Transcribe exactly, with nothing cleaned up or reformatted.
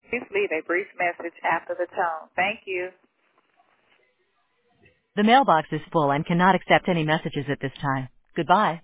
Please leave a brief message after the tone. Thank you. The mailbox is full and cannot accept any messages at this time. Goodbye.